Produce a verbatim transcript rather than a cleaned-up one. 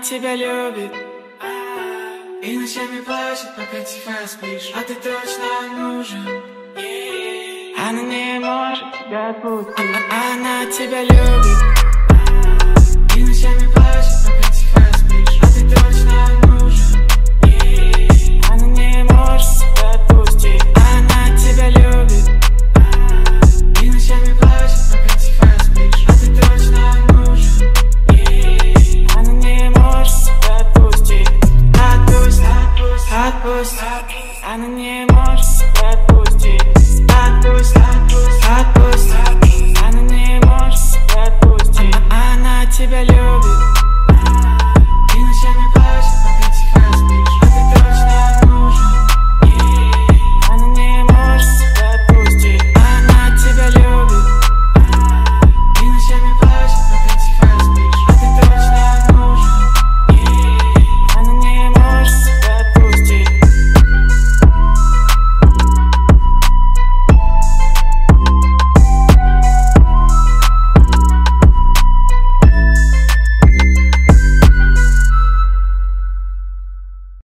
тебя любит и ночами плачет, пока тихо спишь. А ты точно нужен, она не может тебя отпустить. Она тебя любит и ночами